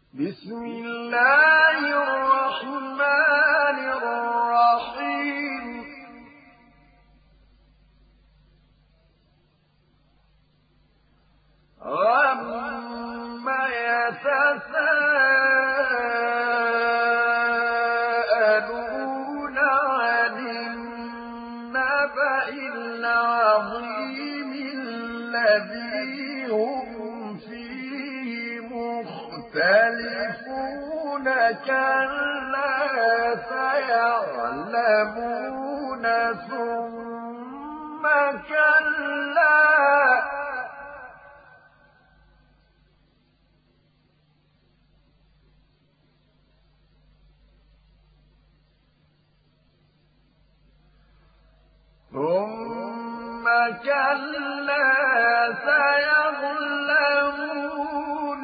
بسم الله الرحمن الرحيم عما يتساءلون عن النبأ العظيم الذي هم فيه مختلفون كلا سيعلمون ثم كلا سيعلمون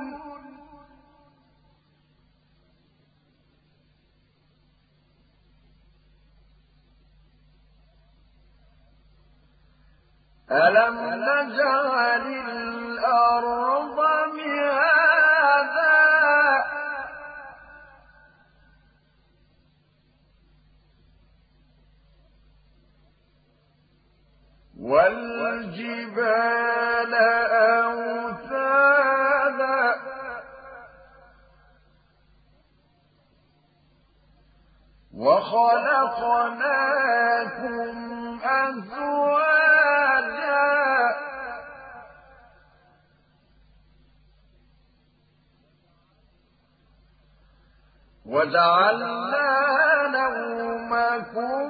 ألم نجعل الأرض مهادا والجبال أوتادا وخلقناكم أزواجا وجعلنا نومكم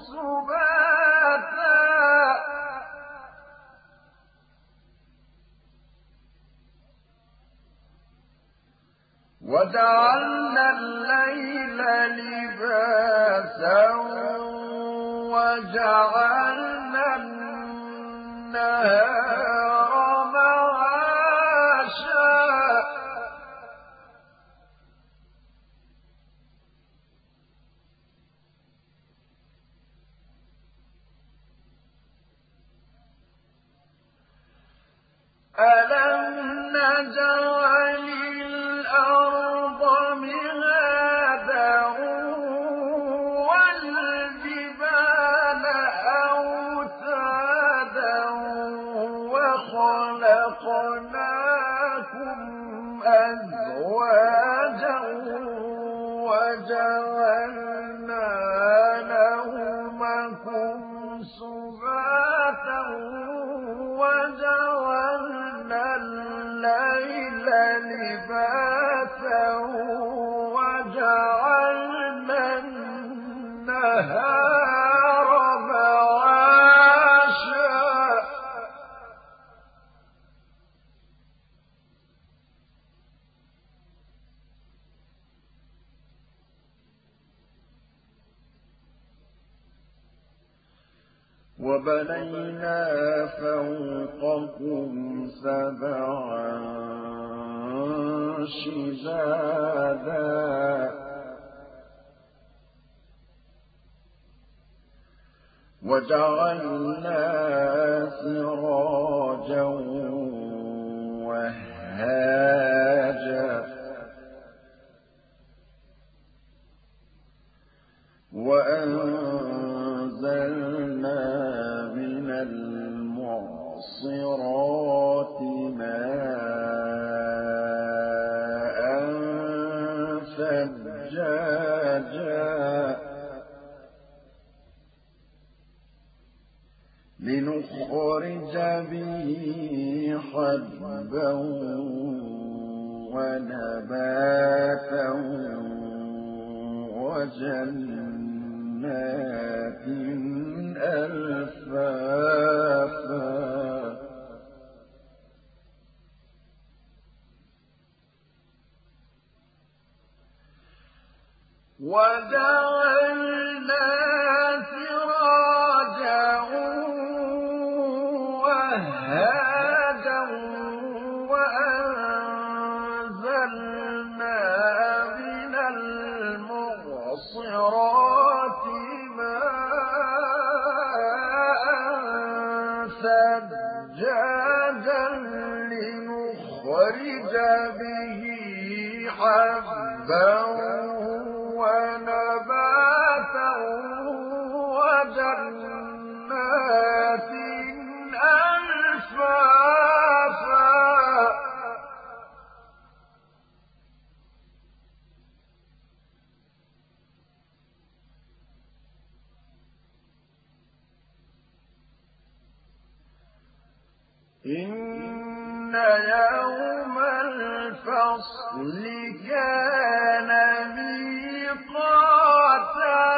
سباتا وجعلنا الليل لباسا وجعلنا النهار معاشا ألم نجعل الأرض مهادا والجبال أوتادا وخلقناكم أزواجا وجعلنا نومكم سباتا وجعلنا الليل لباسا وجعلنا النهار معاشا وبنينا فوقكم سبعا شدادا وجعلنا سراجا وهاجا وأنزلنا من المعصرات ماء ثجاجا لنخرج به حبا ونباتا وجنات ألفافا وجعلنا سراجا وهاجا وأنزلنا من المعصرات ماء ثجاجا لنخرج به حبا ونباتا وجنات ألفافا إن يوم الفصل كان ميقاتا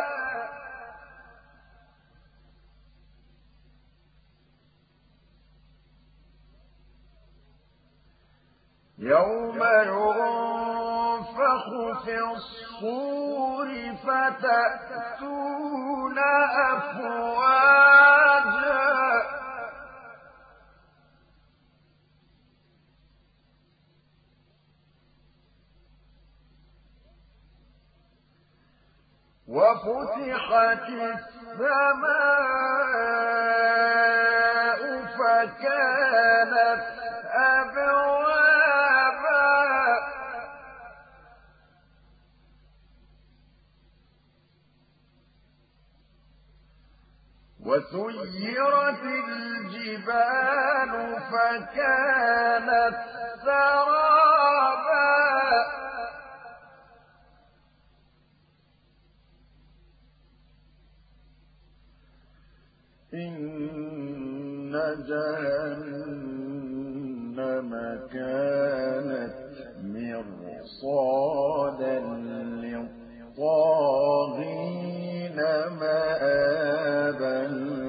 يوم ينفخ في الصور فتأتون أفواجا وفتحت السماء فكانت أبوابا وسيرت الجبال فكانت سرابا إن جهنم كانت مرصادا للطاغين مآبا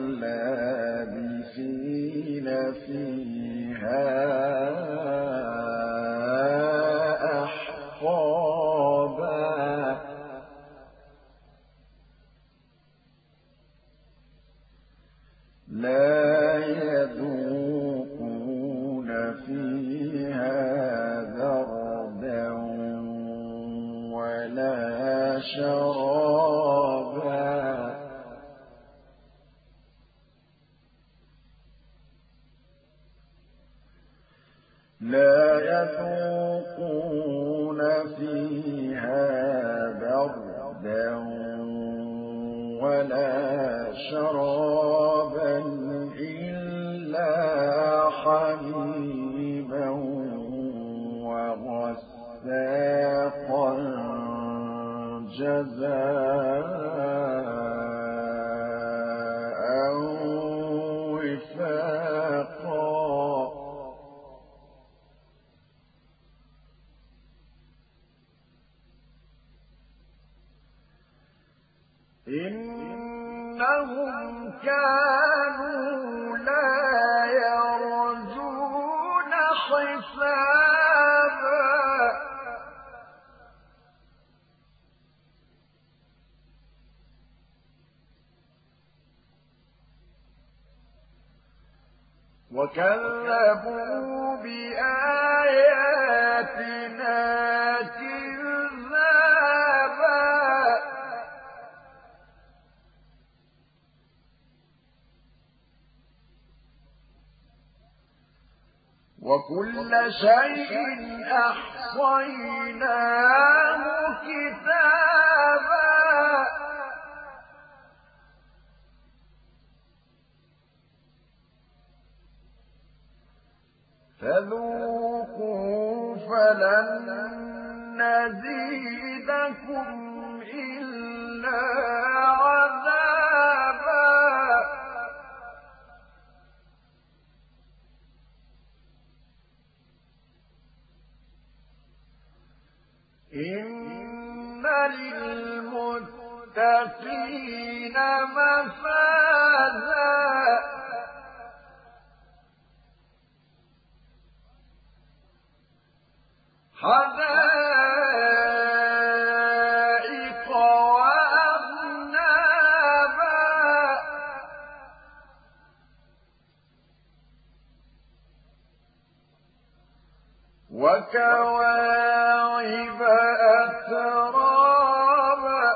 لابثين فيها أحقابا لا يذوقون فيها بردا ولا شرابا لا يذوقون فيها بردا ولا شرابا إلا حميما وغساقا جزاء وفاقا إنهم كانوا لا يرجون حسابا وكذبوا بآياتنا كذابا وكل شيء أحصيناه كتابا فذوقوا فلن نزيدكم إلا عذابا إن للمتقين مفازا حدائق وأعنابا وكواعب أترابا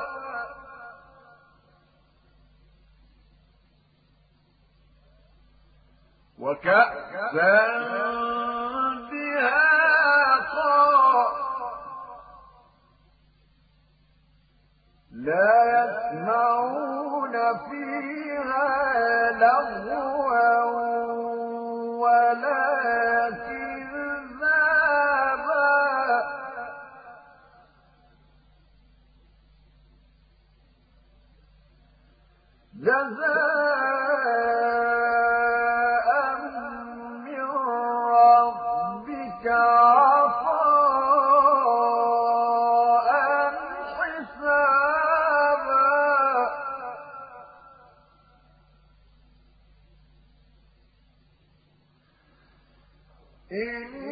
وكأسا دهاقا جزاء من ربك عطاء حسابا إن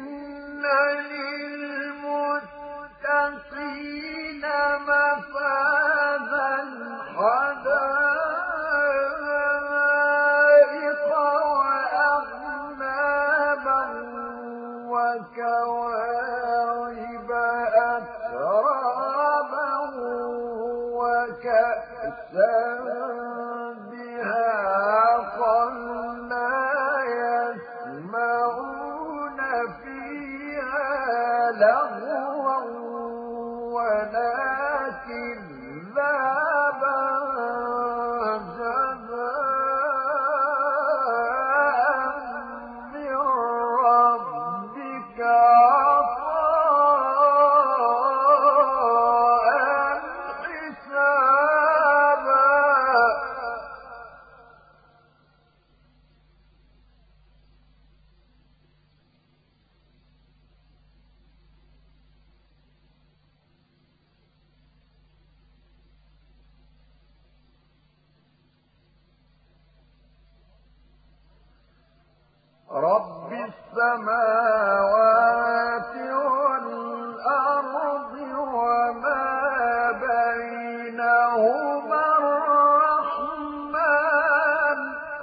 للمتقين مفازا حدائق وأعنابا وكواعب أترابا وكأسا دهاقا لا يسمعون فيها لغوا ولا كذابا جزاء من ربك عطاء حسابا رب السماوات والأرض وما بينهما الرحمن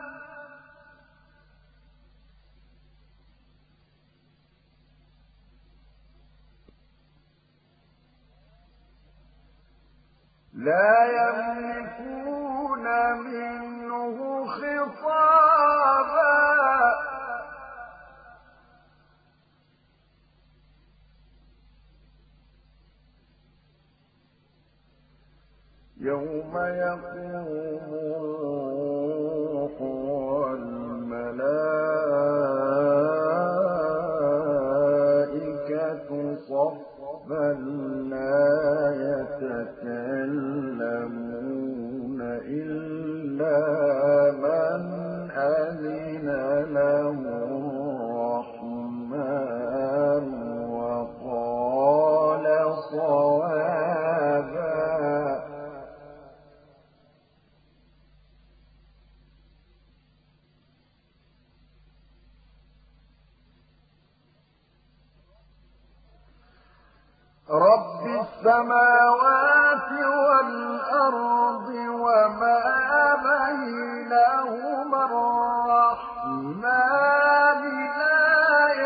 لا يملكون منه خطابا يوم يقوم الروح والملائكة صفا لا يتكلمون إلا من أذن له الرحمن وقال صوابا رب السماوات والأرض وما بينهما الرحمن لا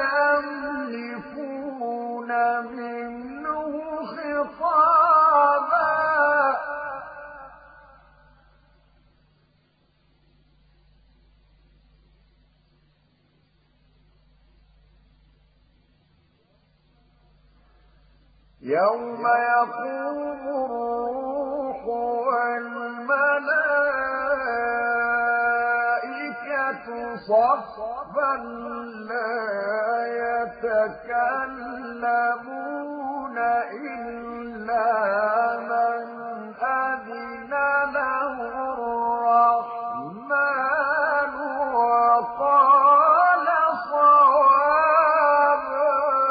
يملكون منه خطابا يوم يقوم الروح والملائكة صفا لا يتكلمون إلا من أذن له الرحمن وقال صوابا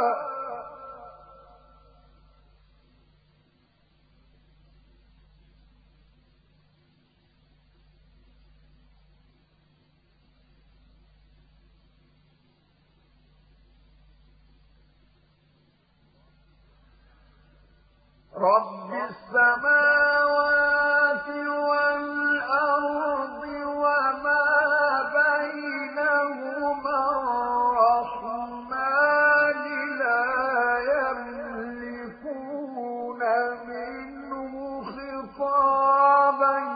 رب السماوات والأرض وما بينهما الرحمن لا يملكون منه خطابا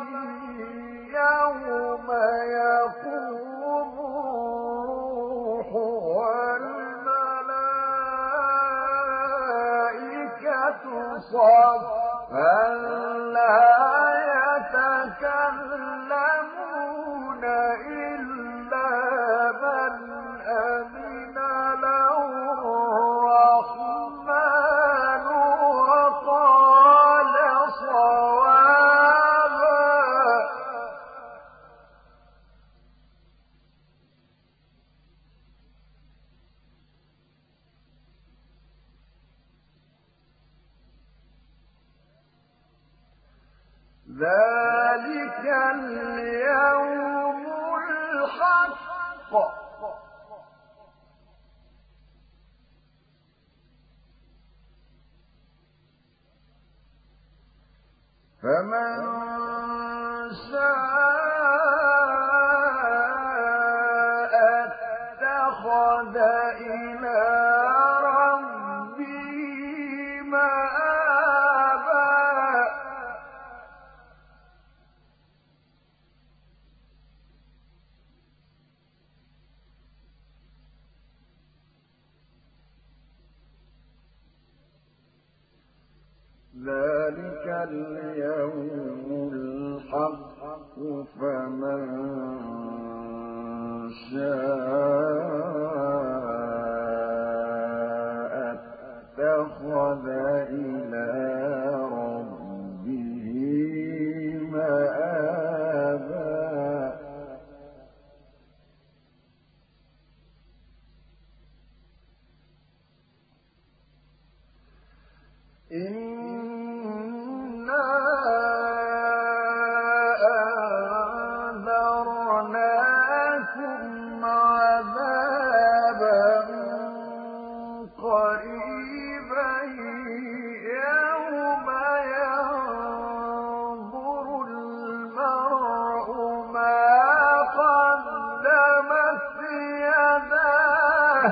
يوم يقوم الروح والملائكة صفا لا يتكلمون إلا من أذن له الرحمن وقال صوابا ذلك اليوم الحق فمن شاء اتخذ إلى ربه مآبا ذلك اليوم الحق فمن شاء اتخذ إلى ربه مآبا إنا أنذرناكم عذابا قريبا يوم ينظر المرء ما قدمت يداه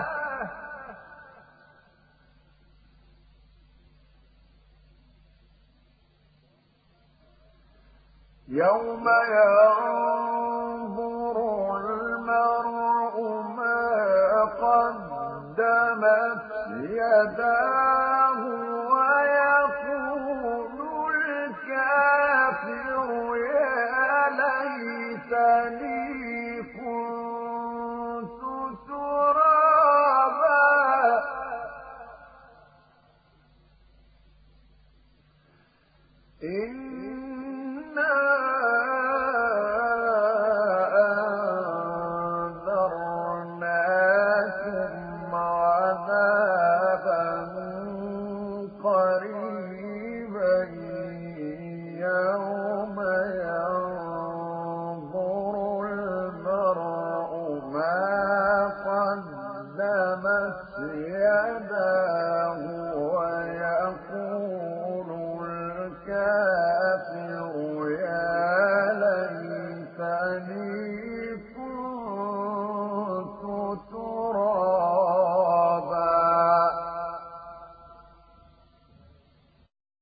يوم ينظر المرء ما قدمت يداه ويقول الكافر يا ليتني كنت ترابا